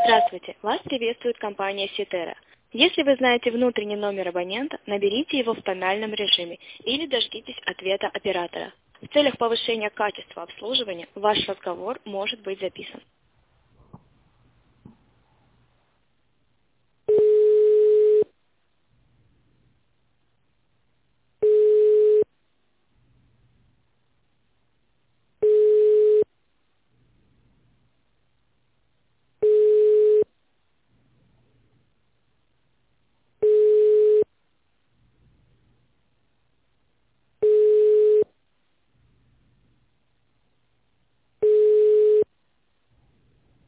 Здравствуйте, вас приветствует компания Ситера. Если вы знаете внутренний номер абонента, наберите его в тональном режиме или дождитесь ответа оператора. В целях повышения качества обслуживания ваш разговор может быть записан.